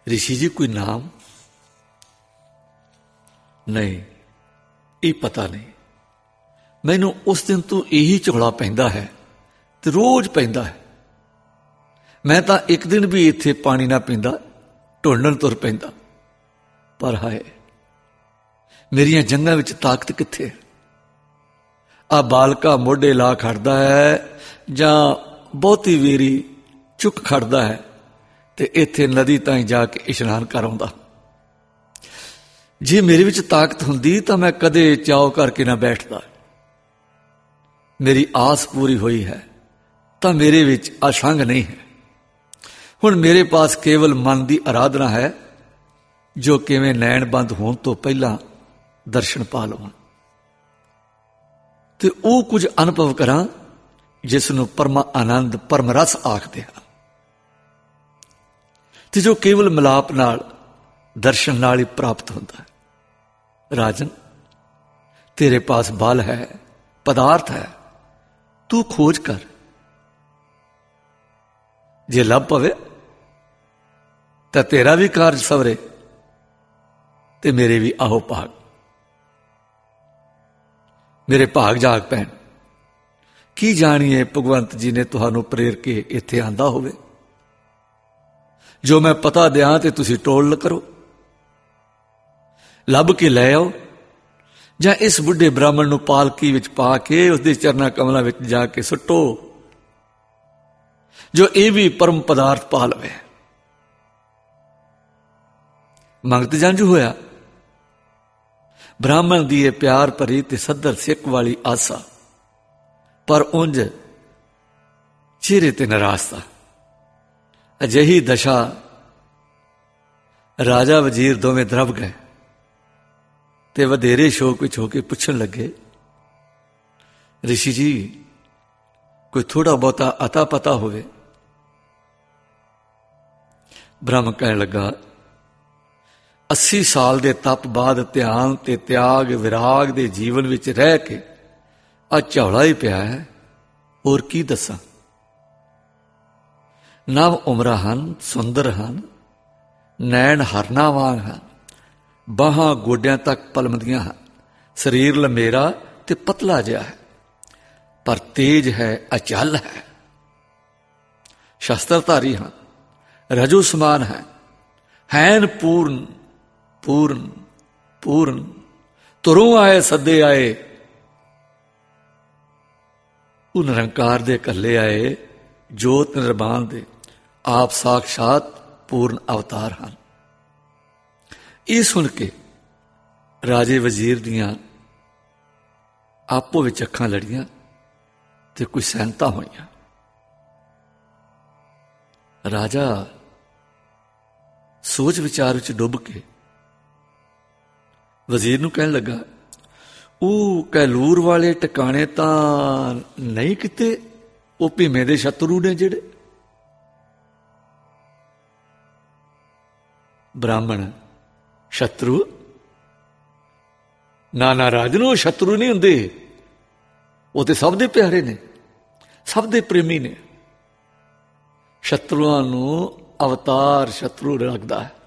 ऋषि जी कोई नाम? नहीं, ਇਹ ਪਤਾ ਨਹੀਂ। ਮੈਨੂੰ ਉਸ ਦਿਨ ਤੋਂ ਇਹੀ ਝੋਲਾ ਪੈਂਦਾ ਹੈ ਤੇ ਰੋਜ਼ ਪੈਂਦਾ ਹੈ। ਮੈਂ ਤਾਂ ਇੱਕ ਦਿਨ ਵੀ ਇੱਥੇ ਪਾਣੀ ਨਾ ਪੀਂਦਾ, ਢੋਲਣ ਤੁਰ ਪੈਂਦਾ। ਪਰ ਹਾਏ, ਮੇਰੀਆਂ ਜੰਗਾਂ ਵਿੱਚ ਤਾਕਤ ਕਿੱਥੇ? ਆ ਬਾਲਕਾ ਮੋਢੇ ਲਾ ਖੜਦਾ ਹੈ ਜਾਂ ਬਹੁਤੀ ਵੇਰੀ ਚੁੱਕ ਖੜਦਾ ਹੈ ਤੇ ਇੱਥੇ ਨਦੀ ਤਾਈਂ ਜਾ ਕੇ ਇਸ਼ਨਾਨ ਕਰ ਆਉਂਦਾ। ਜੇ ਮੇਰੇ ਵਿੱਚ ਤਾਕਤ ਹੁੰਦੀ ਤਾਂ ਮੈਂ ਕਦੇ ਚਾਉ ਕਰਕੇ ਨਾ ਬੈਠਦਾ। ਮੇਰੀ ਆਸ ਪੂਰੀ ਹੋਈ ਹੈ ਤਾਂ ਮੇਰੇ ਵਿੱਚ ਅਸ਼ੰਗ ਨਹੀਂ ਹੈ। ਹੁਣ ਮੇਰੇ ਪਾਸ ਕੇਵਲ ਮਨ ਦੀ ਅਰਾਧਨਾ ਹੈ, ਜੋ ਕਿਵੇਂ ਨੈਣ ਬੰਦ ਹੋਣ ਤੋਂ ਪਹਿਲਾਂ ਦਰਸ਼ਨ ਪਾ ਲਵਾਂ ਤੇ ਉਹ ਕੁਝ ਅਨੁਭਵ ਕਰਾਂ ਜਿਸ ਨੂੰ ਪਰਮਾ ਆਨੰਦ ਪਰਮ ਰਸ ਆਖਦੇ ਹਨ, ਤੇ ਜੋ ਕੇਵਲ ਮਿਲਾਪ ਨਾਲ ਦਰਸ਼ਨ ਨਾਲ ਹੀ ਪ੍ਰਾਪਤ ਹੁੰਦਾ ਹੈ। ਰਾਜਨ, ਤੇਰੇ ਪਾਸ ਬਲ ਹੈ, ਪਦਾਰਥ ਹੈ, ਤੂੰ ਖੋਜ ਕਰ। ਜੇ ਲੱਭ ਪਵੇ ਤਾਂ ਤੇਰਾ ਵੀ ਕਾਰਜ ਸਵਰੇ ਤੇ ਮੇਰੇ ਵੀ ਆਹੋ ਭਾਗ। ਮੇਰੇ ਭਾਗ ਜਾਗ ਪੈਣ। ਕੀ ਜਾਣੀਏ ਭਗਵੰਤ ਜੀ ਨੇ ਤੁਹਾਨੂੰ ਪ੍ਰੇਰ ਕੇ ਇੱਥੇ ਆਂਦਾ ਹੋਵੇ। ਜੋ ਮੈਂ ਪਤਾ ਦਿਆਂ ਤੇ ਤੁਸੀਂ ਟੋਲ ਕਰੋ, ਲੱਭ ਕੇ ਲੈ ਆਓ, ਜਾਂ ਇਸ ਬੁੱਢੇ ਬ੍ਰਾਹਮਣ ਨੂੰ ਪਾਲਕੀ ਵਿੱਚ ਪਾ ਕੇ ਉਸਦੇ ਚਰਨਾਂ ਕਮਲਾਂ ਵਿੱਚ ਜਾ ਕੇ ਸੁੱਟੋ, ਜੋ ਇਹ ਵੀ ਪਰਮ ਪਦਾਰਥ ਪਾ ਲਵੇ। ਮੰਗਤ ਜੰਝ ਹੋਇਆ। ਬ੍ਰਾਹਮਣ ਦੀ ਇਹ ਪਿਆਰ ਭਰੀ ਤੇ ਸੱਧਰ ਸਿੱਕ ਵਾਲੀ ਆਸਾ, ਪਰ ਉਂਝ ਚਿਹਰੇ ਤੇ ਨਿਰਾਸ਼ਤਾ। ਅਜਿਹੀ ਦਸ਼ਾ ਰਾਜਾ ਵਜ਼ੀਰ ਦੋਵੇਂ ਦਰਬ ਗਏ ਤੇ ਵਧੇਰੇ ਸ਼ੋਕ ਵਿੱਚ ਹੋ ਕੇ ਪੁੱਛਣ ਲੱਗੇ, ਰਿਸ਼ੀ ਜੀ, ਕੋਈ ਥੋੜਾ ਬਹੁਤਾ ਅਤਾ ਪਤਾ ਹੋਵੇ? ਬ੍ਰਹਮ ਕਹਿਣ ਲੱਗਾ, 80 ਸਾਲ ਦੇ ਤਪ ਬਾਅਦ ਧਿਆਨ ਤੇ ਤਿਆਗ ਵਿਰਾਗ ਦੇ ਜੀਵਨ ਵਿੱਚ ਰਹਿ ਕੇ ਆ ਝੌਲਾ ਹੀ ਪਿਆ ਹੈ, ਹੋਰ ਕੀ ਦੱਸਾਂ। ਨਵ ਉਮਰਾਂ ਹਨ, ਸੁੰਦਰ ਹਨ, ਨੈਣ ਹਰਨਾ ਵਾਂਗ ਹਨ, ਬਾਹਾਂ ਗੋਡਿਆਂ ਤੱਕ ਪਲਮਦੀਆਂ ਹਨ, ਸਰੀਰ ਲੰਮੇਰਾ ਤੇ ਪਤਲਾ ਜਿਹਾ ਹੈ, ਪਰ ਤੇਜ ਹੈ, ਅਚਲ ਹੈ। ਸ਼ਸਤਰਧਾਰੀ ਹਨ, ਰਜੋ ਸਮਾਨ ਹੈ, ਹੈਨ ਪੂਰਨ ਪੂਰਨ ਪੂਰਨ, ਤੁਰੋਂ ਆਏ ਸੱਦੇ ਆਏ, ਉਹ ਨਿਰੰਕਾਰ ਦੇ ਕੱਲੇ ਆਏ, ਜੋਤ ਨਿਰਮਾਨ ਦੇ ਆਪ ਸਾਖਸ਼ਾਤ ਪੂਰਨ ਅਵਤਾਰ ਹਨ। ਇਹ ਸੁਣ ਕੇ ਰਾਜੇ ਵਜ਼ੀਰ ਦੀਆਂ ਆਪੋ ਵਿੱਚ ਅੱਖਾਂ ਲੜੀਆਂ ਤੇ ਕੁਝ ਸਹਿਮਤਾ ਹੋਈਆਂ। ਰਾਜਾ ਸੋਚ ਵਿਚਾਰ ਵਿੱਚ ਡੁੱਬ ਕੇ ਵਜ਼ੀਰ ਨੂੰ ਕਹਿਣ ਲੱਗਾ, ਉਹ ਕੈਲੂਰ ਵਾਲੇ ਟਿਕਾਣੇ ਤਾਂ ਨਹੀਂ ਕਿਤੇ ਉਹ ਭੀਮੇ ਦੇ ਸ਼ਤਰੂ ਨੇ ਜਿਹੜੇ? ਬ੍ਰਾਹਮਣ, ਸ਼ਤਰੂ? ਨਾ ਨਾ ਰਾਜਨ, ਉਹ ਸ਼ਤਰੂ ਨਹੀਂ ਹੁੰਦੇ, ਉਹ ਤੇ ਸਭ ਦੇ ਪਿਆਰੇ ਨੇ, ਸਭ ਦੇ ਪ੍ਰੇਮੀ ਨੇ। ਸ਼ਤਰੂਆਂ ਨੂੰ ਅਵਤਾਰ ਸ਼ਤਰੂ ਲੱਗਦਾ ਹੈ।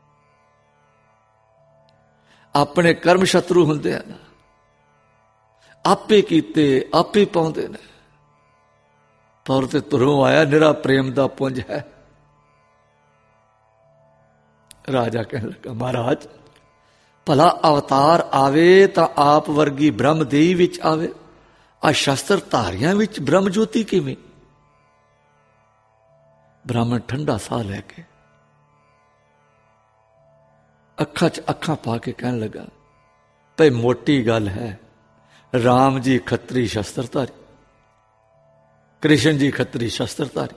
ਆਪਣੇ ਕਰਮ ਸ਼ਤਰੂ ਹੁੰਦੇ ਹਨ, ਆਪੇ ਕੀਤੇ ਆਪੇ ਪਾਉਂਦੇ ਨੇ, ਪਰ ਤੇ ਤੁਰੋਂ ਆਇਆ ਨਿਰਾ ਪ੍ਰੇਮ ਦਾ ਪੁੰਜ ਹੈ। ਰਾਜਾ ਕਹਿਣ ਲੱਗਾ, ਮਹਾਰਾਜ, ਭਲਾ ਅਵਤਾਰ ਆਵੇ ਤਾਂ ਆਪ ਵਰਗੀ ਬ੍ਰਹਮ ਦੇਹੀ ਵਿੱਚ ਆਵੇ, ਆ ਸ਼ਸਤਰ ਧਾਰੀਆਂ ਵਿੱਚ ਬ੍ਰਹਮ ਜੋਤੀ ਕਿਵੇਂ? ਬ੍ਰਾਹਮਣ ਠੰਡਾ ਸਾਹ ਲੈ ਕੇ ਅੱਖਾਂ 'ਚ ਅੱਖਾਂ ਪਾ ਕੇ ਕਹਿਣ ਲੱਗਾ, ਭਈ ਮੋਟੀ ਗੱਲ ਹੈ, ਰਾਮ ਜੀ ਖੱਤਰੀ ਸ਼ਸਤਰਧਾਰੀ, ਕ੍ਰਿਸ਼ਨ ਜੀ ਖੱਤਰੀ ਸ਼ਸਤਰਧਾਰੀ,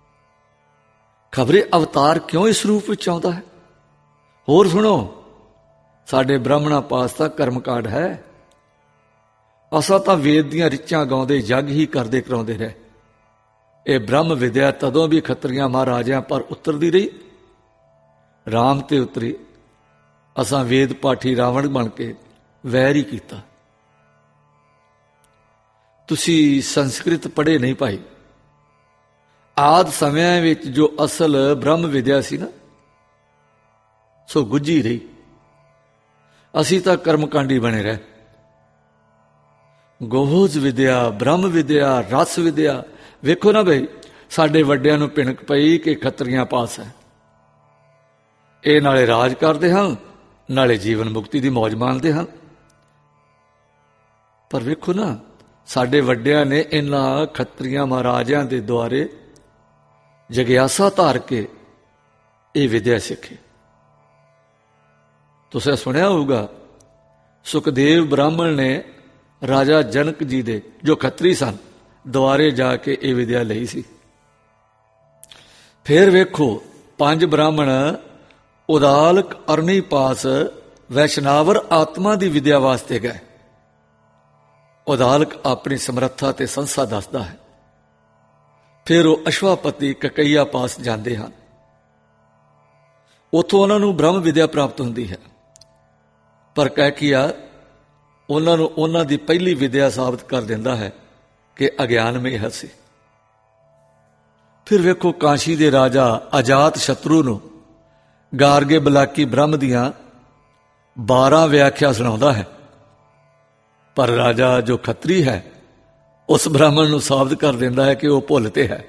ਖਬਰੇ ਅਵਤਾਰ ਕਿਉਂ ਇਸ ਰੂਪ ਵਿੱਚ ਆਉਂਦਾ ਹੈ? ਹੋਰ ਸੁਣੋ, ਸਾਡੇ ਬ੍ਰਾਹਮਣਾਂ ਪਾਸ ਤਾਂ ਕਰਮਕਾਂਡ ਹੈ। ਅਸਾਂ ਤਾਂ ਵੇਦ ਦੀਆਂ ਰਿਚਾਂ ਗਾਉਂਦੇ ਜੱਗ ਹੀ ਕਰਦੇ ਕਰਾਉਂਦੇ ਰਹੇ। ਇਹ ਬ੍ਰਹਮ ਵਿਦਿਆ ਤਦੋਂ ਵੀ ਖੱਤਰੀਆਂ ਮਹਾਰਾਜਿਆਂ ਪਰ ਉਤਰਦੀ ਰਹੀ, ਰਾਮ ਤੇ ਉਤਰੀ। ਅਸਾਂ ਵੇਦ ਪਾਠੀ ਰਾਵਣ ਬਣ ਕੇ ਵੈਰ ਹੀ ਕੀਤਾ। ਤੁਸੀਂ ਸੰਸਕ੍ਰਿਤ ਪੜ੍ਹੇ ਨਹੀਂ ਭਾਈ। ਆਦਿ ਸਮਿਆਂ ਵਿੱਚ ਜੋ ਅਸਲ ਬ੍ਰਹਮ ਵਿਦਿਆ ਸੀ ਨਾ, ਸੋ ਗੁੱਝੀ ਰਹੀ। ਅਸੀਂ ਤਾਂ ਕਰਮਕਾਂਡੀ ਬਣੇ ਰਹੇ। ਗੋਹਜ ਵਿਦਿਆ, ਬ੍ਰਹਮ ਵਿਦਿਆ, ਰਸ ਵਿਦਿਆ, ਵੇਖੋ ਨਾ ਬਈ ਸਾਡੇ ਵੱਡਿਆਂ ਨੂੰ ਭਿਣਕ ਪਈ ਕਿ ਖੱਤਰੀਆਂ ਪਾਸ ਹੈ। ਇਹ ਨਾਲੇ ਰਾਜ ਕਰਦੇ ਹਨ, ਨਾਲੇ ਜੀਵਨ ਮੁਕਤੀ ਦੀ ਮੌਜ ਮਾਣਦੇ ਹਨ। ਪਰ ਵੇਖੋ ਨਾ, ਸਾਡੇ ਵੱਡਿਆਂ ਨੇ ਇਹਨਾਂ ਖੱਤਰੀਆਂ ਮਹਾਰਾਜਿਆਂ ਦੇ ਦੁਆਰੇ ਜਗਿਆਸਾ ਧਾਰ ਕੇ ਇਹ ਵਿਦਿਆ ਸਿੱਖੀ। ਤੁਸੀਂ ਸੁਣਿਆ ਹੋਊਗਾ, ਸੁਖਦੇਵ ਬ੍ਰਾਹਮਣ ਨੇ ਰਾਜਾ ਜਨਕ ਜੀ ਦੇ ਜੋ ਖੱਤਰੀ ਸਨ ਦੁਆਰੇ ਜਾ ਕੇ ਇਹ ਵਿਦਿਆ ਲਈ ਸੀ। ਫਿਰ ਵੇਖੋ 5 ਬ੍ਰਾਹਮਣ ਉਦਾਲਕ ਅਰਣੀ ਪਾਸ ਵੈਸ਼ਨਾਵਰ ਆਤਮਾ ਦੀ ਵਿਦਿਆ ਵਾਸਤੇ ਗਏ। ਉਦਾਲਕ ਆਪਣੀ ਸਮਰੱਥਾ ਤੇ ਸੰਸਾ ਦੱਸਦਾ ਹੈ। ਫਿਰ ਉਹ ਅਸ਼ਵਾਪਤੀ ਕਕਈਆ ਪਾਸ ਜਾਂਦੇ ਹਨ। ਉੱਥੋਂ ਉਹਨਾਂ ਨੂੰ ਬ੍ਰਹਮ ਵਿਦਿਆ ਪ੍ਰਾਪਤ ਹੁੰਦੀ ਹੈ। ਪਰ ਕੈਕੀਆ ਉਹਨਾਂ ਨੂੰ ਉਹਨਾਂ ਦੀ ਪਹਿਲੀ ਵਿਦਿਆ ਸਾਬਤ ਕਰ ਦਿੰਦਾ ਹੈ ਕਿ ਅਗਿਆਨਮਈ ਸੀ। ਫਿਰ ਵੇਖੋ ਕਾਸ਼ੀ ਦੇ ਰਾਜਾ ਅਜਾਤ ਸ਼ਤਰੂ ਨੂੰ ਗਾਰਗੇ ਬਲਾਕੀ ਬ੍ਰਹਮ ਦੀਆਂ 12 ਵਿਆਖਿਆ ਸੁਣਾਉਂਦਾ ਹੈ। ਪਰ ਰਾਜਾ ਜੋ ਖੱਤਰੀ ਹੈ ਉਸ ਬ੍ਰਾਹਮਣ ਨੂੰ ਸਾਬਤ ਕਰ ਦਿੰਦਾ ਹੈ ਕਿ ਉਹ ਭੁੱਲ ਤੇ ਹੈ।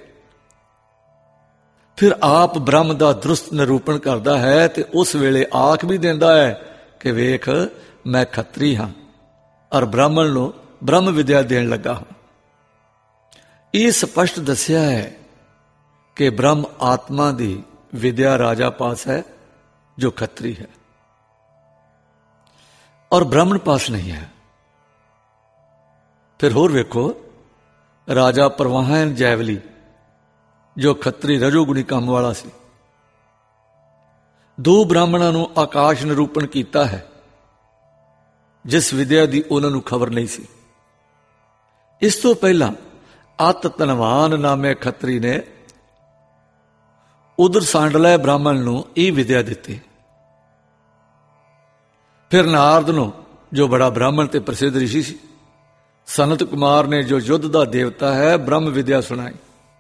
ਫਿਰ ਆਪ ਬ੍ਰਹਮ ਦਾ ਦਰੁਸਤ ਨਿਰੂਪਣ ਕਰਦਾ ਹੈ ਤੇ ਉਸ ਵੇਲੇ ਆਖ ਵੀ ਦਿੰਦਾ ਹੈ ਕਿ ਵੇਖ, ਮੈਂ ਖੱਤਰੀ ਹਾਂ ਔਰ ਬ੍ਰਾਹਮਣ ਨੂੰ ਬ੍ਰਹਮ ਵਿਦਿਆ ਦੇਣ ਲੱਗਾ ਹਾਂ। ਇਹ ਸਪਸ਼ਟ ਦੱਸਿਆ ਹੈ ਕਿ ਬ੍ਰਹਮ ਆਤਮਾ ਦੀ ਵਿਦਿਆ ਰਾਜਾ ਪਾਸ ਹੈ ਜੋ ਖੱਤਰੀ ਹੈ, ਔਰ ਬ੍ਰਾਹਮਣ ਪਾਸ ਨਹੀਂ ਹੈ। ਫਿਰ ਹੋਰ ਵੇਖੋ, ਰਾਜਾ ਪ੍ਰਵਾਹਨ ਜੈਵਲੀ ਜੋ ਖੱਤਰੀ ਰਜੋਗੁਣੀ ਕੰਮ ਵਾਲਾ ਸੀ, 2 ਬ੍ਰਾਹਮਣਾਂ ਨੂੰ ਆਕਾਸ਼ ਨਿਰੂਪਣ ਕੀਤਾ ਹੈ ਜਿਸ ਵਿਦਿਆ ਦੀ ਉਹਨਾਂ ਨੂੰ ਖਬਰ ਨਹੀਂ ਸੀ। ਇਸ ਤੋਂ ਪਹਿਲਾਂ ਅਤ ਧਨਵਾਨ ਨਾਮੇ ਖੱਤਰੀ ਨੇ ਉਧਰ ਸਾਂਡਲੇ ਬ੍ਰਾਹਮਣ ਨੂੰ ਇਹ ਵਿਦਿਆ ਦਿੱਤੀ। ਫਿਰ ਨਾਰਦ ਨੂੰ, ਜੋ ਬੜਾ ਬ੍ਰਾਹਮਣ ਤੇ ਪ੍ਰਸਿੱਧ ਰਿਸ਼ੀ ਸੀ, ਸਨਤ ਕੁਮਾਰ ਨੇ ਜੋ ਯੁੱਧ ਦਾ ਦੇਵਤਾ ਹੈ, ਬ੍ਰਹਮ ਵਿਦਿਆ ਸੁਣਾਈ।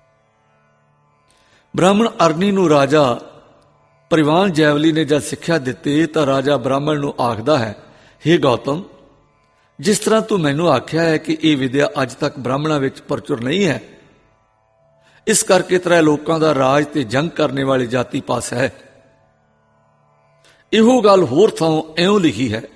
ਬ੍ਰਾਹਮਣ ਅਰਨੀ ਨੂੰ ਰਾਜਾ ਪਰਿਵਾਨ ਜੈਵਲੀ ਨੇ ਜਦ ਸਿੱਖਿਆ ਦਿੱਤੀ ਤਾਂ ਰਾਜਾ ਬ੍ਰਾਹਮਣ ਨੂੰ ਆਖਦਾ ਹੈ, ਹੇ ਗੌਤਮ, ਜਿਸ ਤਰ੍ਹਾਂ ਤੂੰ ਮੈਨੂੰ ਆਖਿਆ ਹੈ ਕਿ ਇਹ ਵਿਦਿਆ ਅੱਜ ਤੱਕ ਬ੍ਰਾਹਮਣਾਂ ਵਿੱਚ ਪ੍ਰਚੁਰ ਨਹੀਂ ਹੈ, ਇਸ ਕਰਕੇ ਤੇਰੇ ਲੋਕਾਂ ਦਾ ਰਾਜ ਤੇ ਜੰਗ ਕਰਨੇ ਵਾਲੀ ਜਾਤੀ ਪਾਸ ਹੈ। ਇਹੋ ਗੱਲ ਹੋਰ ਥਾਂ ਇਉਂ ਲਿਖੀ ਹੈ।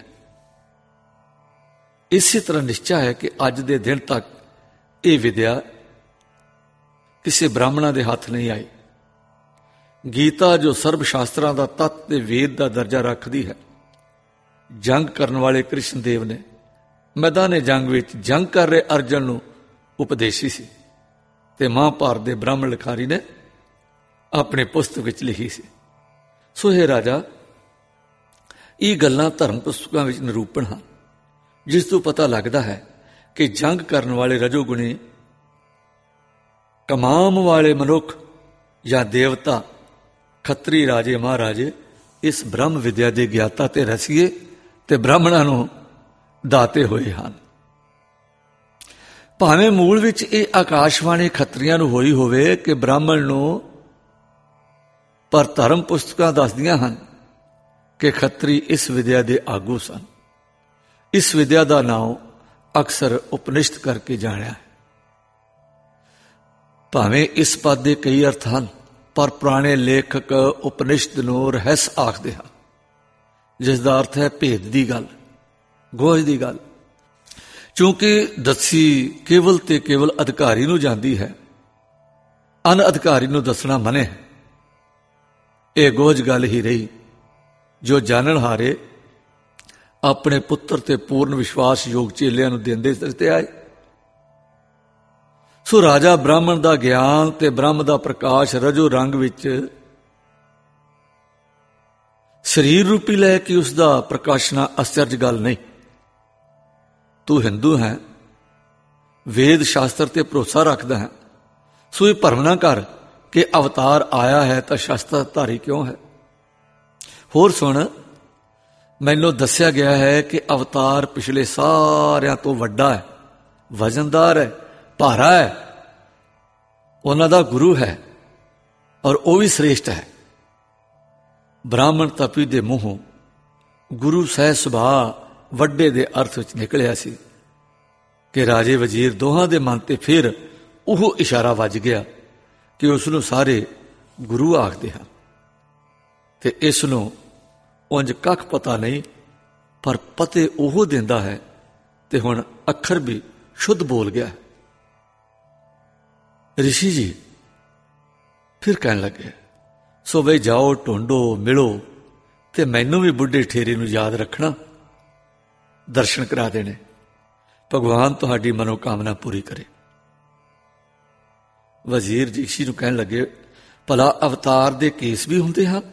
ਇਸੇ ਤਰ੍ਹਾਂ ਨਿਸ਼ਚਾ ਹੈ ਕਿ ਅੱਜ ਦੇ ਦਿਨ ਤੱਕ ਇਹ ਵਿਦਿਆ ਕਿਸੇ ਬ੍ਰਾਹਮਣਾਂ ਦੇ ਹੱਥ ਨਹੀਂ ਆਈ। ਗੀਤਾ ਜੋ ਸਰਬ ਸ਼ਾਸਤਰਾਂ ਦਾ ਤੱਤ ਤੇ ਵੇਦ ਦਾ ਦਰਜਾ ਰੱਖਦੀ ਹੈ, ਜੰਗ ਕਰਨ ਵਾਲੇ ਕ੍ਰਿਸ਼ਨ ਦੇਵ ਨੇ ਮੈਦਾਨੇ ਜੰਗ ਵਿੱਚ ਜੰਗ ਕਰ ਰਹੇ ਅਰਜਨ ਨੂੰ ਉਪਦੇਸ਼ੀ ਸੀ ਤੇ ਮਹਾਂਭਾਰਤ ਦੇ ਬ੍ਰਾਹਮਣ ਲਿਖਾਰੀ ਨੇ ਆਪਣੇ ਪੁਸਤਕ ਵਿੱਚ ਲਿਖੀ ਸੀ। ਸੋ ਇਹ ਰਾਜਾ, ਇਹ ਗੱਲਾਂ ਧਰਮ ਪੁਸਤਕਾਂ ਵਿੱਚ ਨਿਰੂਪਣ ਹਨ, ਜਿਸ ਤੋਂ ਪਤਾ ਲੱਗਦਾ ਹੈ ਕਿ ਜੰਗ ਕਰਨ ਵਾਲੇ ਰਜੋਗੁਣੀ ਕਮਾਮ ਵਾਲੇ ਮਨੁੱਖ ਜਾਂ ਦੇਵਤਾ, ਖੱਤਰੀ ਰਾਜੇ ਮਹਾਰਾਜੇ ਇਸ ਬ੍ਰਹਮ ਵਿਦਿਆ ਦੇ ਗਿਆਤਾ ਤੇ ਰਸੀਏ ਤੇ ਬ੍ਰਾਹਮਣਾਂ ਨੂੰ ਦਾਤੇ ਹੋਏ ਹਨ। ਭਾਵੇਂ ਮੂਲ ਵਿੱਚ ਇਹ ਆਕਾਸ਼ਵਾਣੀ ਖੱਤਰੀਆਂ ਨੂੰ ਹੋਈ ਹੋਵੇ ਕਿ ਬ੍ਰਾਹਮਣ ਨੂੰ, ਪਰ ਧਰਮ ਪੁਸਤਕਾਂ ਦੱਸਦੀਆਂ ਹਨ ਕਿ ਖੱਤਰੀ ਇਸ ਵਿਦਿਆ ਦੇ ਆਗੂ ਸਨ। ਇਸ ਵਿਦਿਆ ਦਾ ਨਾਮ ਅਕਸਰ ਉਪਨਿਸ਼ਦ ਕਰਕੇ ਜਾਣਿਆ ਹੈ। ਭਾਵੇਂ ਇਸ ਪਦ ਦੇ ਕਈ ਅਰਥ ਹਨ, ਪਰ ਪੁਰਾਣੇ ਲੇਖਕ ਉਪਨਿਸ਼ਦ ਨੂੰ ਰਹੱਸ ਆਖਦੇ ਹਨ, ਜਿਸ ਦਾ ਅਰਥ ਹੈ ਭੇਦ ਦੀ ਗੱਲ, ਗੋਜ ਦੀ ਗੱਲ। ਕਿਉਂਕਿ ਦੱਸੀ ਕੇਵਲ ਤੇ ਕੇਵਲ ਅਧਿਕਾਰੀ ਨੂੰ ਜਾਂਦੀ ਹੈ, ਅਨਅਧਿਕਾਰੀ ਨੂੰ ਦੱਸਣਾ ਮਨ੍ਹਾ ਹੈ। ਇਹ ਗੋਜ ਗੱਲ ਹੀ ਰਹੀ ਜੋ ਜਾਣਨ ਹਾਰੇ ਆਪਣੇ ਪੁੱਤਰ ਤੇ ਪੂਰਨ ਵਿਸ਼ਵਾਸਯੋਗ ਚੇਲਿਆਂ ਨੂੰ ਦਿੰਦੇ ਦਿੱਤੇ ਆਏ। ਸੋ ਰਾਜਾ ਬ੍ਰਾਹਮਣ ਦਾ ਗਿਆਨ ਤੇ ਬ੍ਰਹਮ ਦਾ ਪ੍ਰਕਾਸ਼ ਰਜੋ ਰੰਗ ਵਿੱਚ ਸਰੀਰ ਰੂਪੀ ਲੈ ਕੇ ਉਸ ਦਾ ਪ੍ਰਕਾਸ਼ਨਾ ਅਸਚਰਜ ਗੱਲ ਨਹੀਂ। ਤੂੰ ਹਿੰਦੂ ਹੈ, ਵੇਦ ਸ਼ਾਸਤਰ ਤੇ ਭਰੋਸਾ ਰੱਖਦਾ ਹੈ, ਸੋ ਇਹ ਭਰਮ ਨਾ ਕਰ ਕਿ ਅਵਤਾਰ ਆਇਆ ਹੈ ਤਾਂ ਸ਼ਸਤਰਧਾਰੀ ਕਿਉਂ ਹੈ। ਹੋਰ ਸੁਣ, ਮੈਨੂੰ ਦੱਸਿਆ ਗਿਆ ਹੈ ਕਿ ਅਵਤਾਰ ਪਿਛਲੇ ਸਾਰਿਆਂ ਤੋਂ ਵੱਡਾ ਹੈ, ਵਜ਼ਨਦਾਰ ਹੈ, ਭਾਰਾ ਹੈ, ਉਹਨਾਂ ਦਾ ਗੁਰੂ ਹੈ ਔਰ ਉਹ ਵੀ ਸ੍ਰੇਸ਼ਟ ਹੈ। ਬ੍ਰਾਹਮਣ ਤਪੀ ਦੇ ਮੂੰਹੋਂ ਗੁਰੂ ਸਹਿ ਸੁਭਾਅ ਵੱਡੇ ਦੇ ਅਰਥ ਵਿੱਚ ਨਿਕਲਿਆ ਸੀ ਕਿ ਰਾਜੇ ਵਜ਼ੀਰ ਦੋਹਾਂ ਦੇ ਮਨ ਤੇ ਫਿਰ ਉਹ ਇਸ਼ਾਰਾ ਵੱਜ ਗਿਆ ਕਿ ਉਸ ਨੂੰ ਸਾਰੇ ਗੁਰੂ ਆਖਦੇ ਹਨ, ਤੇ ਇਸ ਨੂੰ ਉਂਝ ਕੱਖ ਪਤਾ ਨਹੀਂ, ਪਰ ਪਤੇ ਉਹ ਦਿੰਦਾ ਹੈ ਤੇ ਹੁਣ ਅੱਖਰ ਵੀ ਸ਼ੁੱਧ ਬੋਲ ਗਿਆ। ਰਿਸ਼ੀ ਜੀ ਫਿਰ ਕਹਿਣ ਲੱਗੇ, ਸੋ ਬਈ ਜਾਓ, ਢੂੰਡੋ, ਮਿਲੋ, ਤੇ ਮੈਨੂੰ ਵੀ ਬੁੱਢੇ ਠੇਰੇ ਨੂੰ ਯਾਦ ਰੱਖਣਾ, ਦਰਸ਼ਨ ਕਰਾ ਦੇਣੇ। ਭਗਵਾਨ ਤੁਹਾਡੀ ਮਨੋਕਾਮਨਾ ਪੂਰੀ ਕਰੇ। ਵਜ਼ੀਰ ਰਿਸ਼ੀ ਨੂੰ ਕਹਿਣ ਲੱਗੇ, ਭਲਾ ਅਵਤਾਰ ਦੇ ਕੇਸ ਵੀ ਹੁੰਦੇ ਹਨ?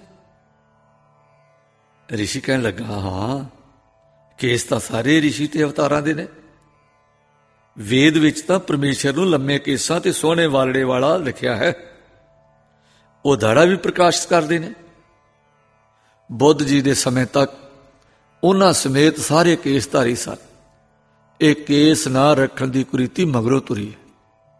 ਰਿਸ਼ੀ ਕਹਿਣ ਲੱਗਾ, ਹਾਂ, ਕੇਸ ਤਾਂ ਸਾਰੇ ਰਿਸ਼ੀ ਤੇ ਅਵਤਾਰਾਂ ਦੇ ਨੇ। ਵੇਦ ਵਿੱਚ ਤਾਂ ਪਰਮੇਸ਼ਰ ਨੂੰ ਲੰਮੇ ਕੇਸਾਂ ਤੇ ਸੋਹਣੇ ਵਾਲੜੇ ਵਾਲਾ ਲਿਖਿਆ ਹੈ। ਉਹ ਦਾੜਾ ਵੀ ਪ੍ਰਕਾਸ਼ਿਤ ਕਰਦੇ ਨੇ। ਬੁੱਧ ਜੀ ਦੇ ਸਮੇਂ ਤੱਕ ਉਹਨਾਂ ਸਮੇਤ ਸਾਰੇ ਕੇਸਧਾਰੀ ਸਨ। ਇਹ ਕੇਸ ਨਾ ਰੱਖਣ ਦੀ ਕੁਰੀਤੀ ਮਗਰੋਂ ਤੁਰੀ ਹੈ।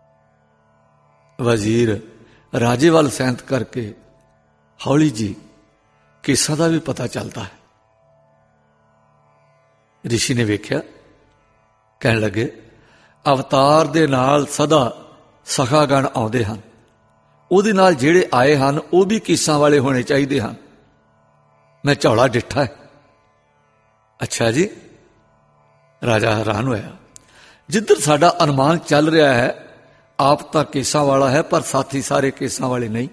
ਵਜ਼ੀਰ ਰਾਜੇ ਵੱਲ ਸੈਂਤ ਕਰਕੇ ਹੌਲੀ ਜੀ ਕੇਸਾਂ ਦਾ ਵੀ ਪਤਾ ਚੱਲਦਾ ਹੈ। ਰਿਸ਼ੀ ਨੇ ਵੇਖਿਆ, ਕਹਿਣ ਲੱਗੇ, ਅਵਤਾਰ ਦੇ ਨਾਲ ਸਦਾ ਸਖਾਗਣ ਆਉਂਦੇ ਹਨ। ਉਹਦੇ ਨਾਲ ਜਿਹੜੇ ਆਏ ਹਨ ਉਹ ਵੀ ਕੇਸਾਂ ਵਾਲੇ ਹੋਣੇ ਚਾਹੀਦੇ ਹਨ। ਮੈਂ ਝੌਲਾ ਡਿੱਠਾ ਹੈ। ਅੱਛਾ ਜੀ। ਰਾਜਾ ਹੈਰਾਨ ਹੋਇਆ। ਜਿੱਧਰ ਸਾਡਾ ਅਨੁਮਾਨ ਚੱਲ ਰਿਹਾ ਹੈ, ਆਪ ਤਾਂ ਕੇਸਾਂ ਵਾਲਾ ਹੈ, ਪਰ ਸਾਥੀ ਸਾਰੇ ਕੇਸਾਂ ਵਾਲੇ ਨਹੀਂ।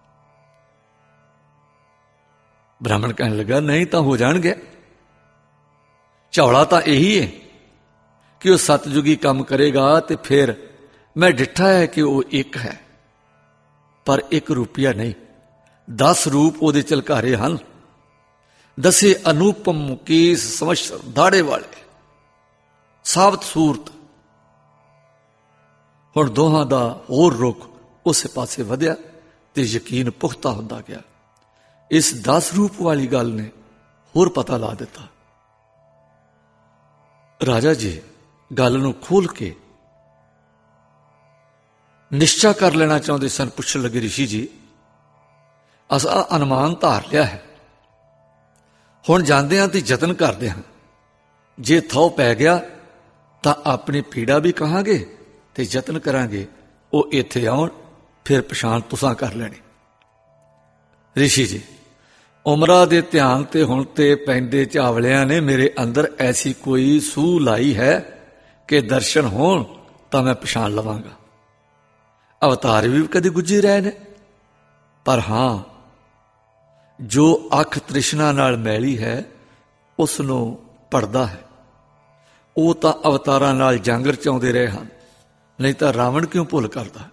ਬ੍ਰਾਹਮਣ ਕਹਿਣ ਲੱਗਾ, ਨਹੀਂ ਤਾਂ ਹੋ ਜਾਣਗੇ। ਝੌਲਾ ਤਾਂ ਇਹੀ ਹੈ ਕਿ ਉਹ ਸਤਜੁਗੀ ਕੰਮ ਕਰੇਗਾ, ਤੇ ਫਿਰ ਮੈਂ ਡਿੱਠਾ ਹੈ ਕਿ ਉਹ ਇੱਕ ਹੈ, ਪਰ ਇੱਕ ਰੂਪੀਆ ਨਹੀਂ, 10 ਰੂਪ ਉਹਦੇ ਝਲਕਾਰੇ ਹਨ। 10 ਅਨੂਪਮ ਕੇਸ, ਸਮਸ਼ਰ, ਦਾੜੇ ਵਾਲੇ, ਸਾਬਤ ਸੂਰਤ। ਹੁਣ ਦੋਹਾਂ ਦਾ ਹੋਰ ਰੁਖ ਉਸੇ ਪਾਸੇ ਵਧਿਆ ਤੇ ਯਕੀਨ ਪੁਖਤਾ ਹੁੰਦਾ ਗਿਆ। ਇਸ 10 ਰੂਪ ਵਾਲੀ ਗੱਲ ਨੇ ਹੋਰ ਪਤਾ ਲਾ ਦਿੱਤਾ। ਰਾਜਾ ਜੀ ਗੱਲ ਨੂੰ ਖੋਲ ਕੇ ਨਿਸ਼ਚਾ ਕਰ ਲੈਣਾ ਚਾਹੁੰਦੇ ਸਨ। ਪੁੱਛਣ ਲੱਗੇ, ਰਿਸ਼ੀ ਜੀ, ਅਸਾਂ ਅਨੁਮਾਨ ਧਾਰ ਲਿਆ ਹੈ, ਹੁਣ ਜਾਂਦੇ ਹਾਂ ਤੇ ਯਤਨ ਕਰਦੇ ਹਾਂ। ਜੇ ਥੋ ਪੈ ਗਿਆ ਤਾਂ ਆਪਣੀ ਪੀੜਾ ਵੀ ਕਹਾਂਗੇ ਤੇ ਯਤਨ ਕਰਾਂਗੇ ਉਹ ਇੱਥੇ ਆਉਣ, ਫਿਰ ਪਛਾਣ ਤੁਸਾਂ ਕਰ ਲੈਣੀ। ਰਿਸ਼ੀ ਜੀ, ਉਮਰਾਂ ਦੇ ਧਿਆਨ ਤੇ ਹੁਣ ਤੇ ਪੈਂਦੇ ਝਾਵਲਿਆਂ ਨੇ ਮੇਰੇ ਅੰਦਰ ਐਸੀ ਕੋਈ ਸੂਹ ਲਾਈ ਹੈ ਕਿ ਦਰਸ਼ਨ ਹੋਣ ਤਾਂ ਮੈਂ ਪਛਾਣ ਲਵਾਂਗਾ। ਅਵਤਾਰ ਵੀ ਕਦੇ ਗੁੱਝੇ ਰਹੇ ਨੇ, ਪਰ ਹਾਂ, ਜੋ ਅੱਖ ਤ੍ਰਿਸ਼ਨਾ ਨਾਲ ਮੈਲੀ ਹੈ ਉਸ ਨੂੰ ਪੜਦਾ ਹੈ। ਉਹ ਤਾਂ ਅਵਤਾਰਾਂ ਨਾਲ ਜੰਗ ਰਚਾਉਂਦੇ ਰਹੇ ਹਨ, ਨਹੀਂ ਤਾਂ ਰਾਵਣ ਕਿਉਂ ਭੁੱਲ ਕਰਦਾ?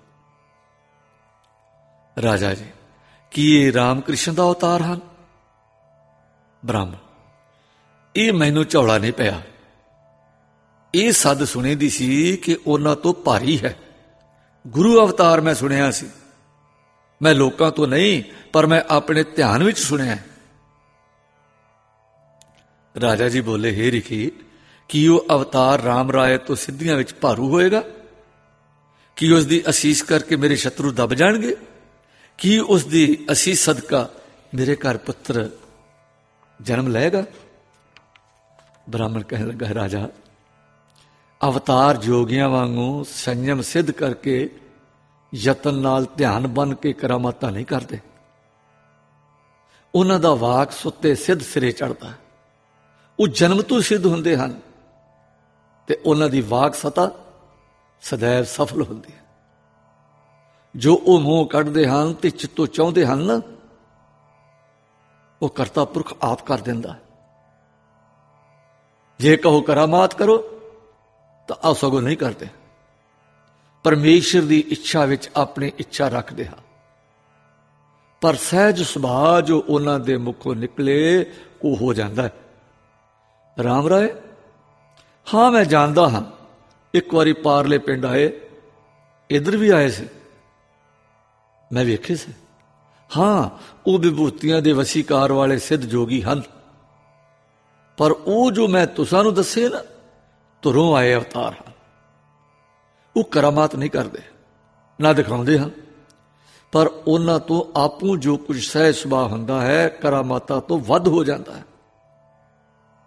ਰਾਜਾ ਜੀ, ਕੀ ਇਹ ਰਾਮ ਕ੍ਰਿਸ਼ਨ ਦਾ ਅਵਤਾਰ ਹਨ? ਬ੍ਰਾਹਮਣ, ਇਹ ਮੈਨੂੰ ਝੌਲਾ ਨਹੀਂ ਪਿਆ। ਇਹ ਸੱਦ ਸੁਣੀ ਦੀ ਸੀ ਕਿ ਉਹਨਾਂ ਤੋਂ ਭਾਰੀ ਹੈ। ਗੁਰੂ ਅਵਤਾਰ ਮੈਂ ਸੁਣਿਆ ਸੀ, ਮੈਂ ਲੋਕਾਂ ਤੋਂ ਨਹੀਂ, ਪਰ ਮੈਂ ਆਪਣੇ ਧਿਆਨ ਵਿੱਚ ਸੁਣਿਆ। ਰਾਜਾ ਜੀ ਬੋਲੇ, ਹੇ ਰਿਖੀ, ਕੀ ਉਹ ਅਵਤਾਰ ਰਾਮ ਰਾਏ ਤੋਂ ਸਿੱਧੀਆਂ ਵਿੱਚ ਭਾਰੂ ਹੋਏਗਾ? ਕੀ ਉਸ ਦੀ ਅਸੀਸ ਕਰਕੇ ਮੇਰੇ ਸ਼ਤਰੂ ਦਬ ਜਾਣਗੇ? ਕੀ ਉਸ ਦੀ ਅਸੀਸ ਸਦਕਾ ਮੇਰੇ ਘਰ ਪੁੱਤਰ ਜਨਮ ਲਏਗਾ? ਬ੍ਰਾਹਮਣ ਕਹਿਣ ਲੱਗਾ, ਰਾਜਾ, ਅਵਤਾਰ ਜੋਗੀਆਂ ਵਾਂਗੂ ਸੰਯਮ ਸਿੱਧ ਕਰਕੇ ਯਤਨ ਨਾਲ ਧਿਆਨ ਬਨ ਕੇ ਕਰਾਮਾਤਾਂ ਨਹੀਂ ਕਰਦੇ। ਉਹਨਾਂ ਦਾ ਵਾਕ ਸੁੱਤੇ ਸਿੱਧ ਸਿਰੇ ਚੜ੍ਹਦਾ। ਉਹ ਜਨਮ ਤੋਂ ਸਿੱਧ ਹੁੰਦੇ ਹਨ ਤੇ ਉਹਨਾਂ ਦੀ ਵਾਕ ਸਤਾ ਸदैव ਸਫਲ ਹੁੰਦੀ ਹੈ। ਜੋ ਉਹ ਮੂੰਹ ਕੱਢਦੇ ਹਨ ਤੇ ਚਿੱਤੋਂ ਚਾਹੁੰਦੇ ਹਨ ਨਾ, ਉਹ ਕਰਤਾ ਪੁਰਖ ਆਪ ਕਰ ਦਿੰਦਾ। ਜੇ ਕਹੋ ਕਰਾਮਾਤ ਕਰੋ ਤਾਂ ਆਹ ਸਗੋਂ ਨਹੀਂ ਕਰਦੇ। ਪਰਮੇਸ਼ਰ ਦੀ ਇੱਛਾ ਵਿੱਚ ਆਪਣੀ ਇੱਛਾ ਰੱਖਦੇ ਹਾਂ, ਪਰ ਸਹਿਜ ਸੁਭਾਅ ਜੋ ਉਹਨਾਂ ਦੇ ਮੁਖੋਂ ਨਿਕਲੇ ਉਹ ਹੋ ਜਾਂਦਾ ਹੈ। ਰਾਮ ਰਾਏ, ਹਾਂ ਮੈਂ ਜਾਣਦਾ ਹਾਂ। ਇੱਕ ਵਾਰੀ ਪਾਰਲੇ ਪਿੰਡ ਆਏ, ਇੱਧਰ ਵੀ ਆਏ ਸੀ, ਮੈਂ ਵੇਖੇ ਸੀ। ਹਾਂ, ਉਹ ਵਿਭੂਤੀਆਂ ਦੇ ਵਸੀਕਾਰ ਵਾਲੇ ਸਿੱਧ ਜੋਗੀ ਹਨ, ਪਰ ਉਹ ਜੋ ਮੈਂ ਤੁਸਾਂ ਨੂੰ ਦੱਸੇ ਨਾ, ਧੁਰੋਂ ਆਏ ਅਵਤਾਰ ਹਨ। ਉਹ ਕਰਾਮਾਤ ਨਹੀਂ ਕਰਦੇ, ਨਾ ਦਿਖਾਉਂਦੇ ਹਨ, ਪਰ ਉਹਨਾਂ ਤੋਂ ਆਪੂ ਜੋ ਕੁਝ ਸਹਿਜ ਸੁਭਾਅ ਹੁੰਦਾ ਹੈ ਕਰਾਮਾਤਾਂ ਤੋਂ ਵੱਧ ਹੋ ਜਾਂਦਾ ਹੈ।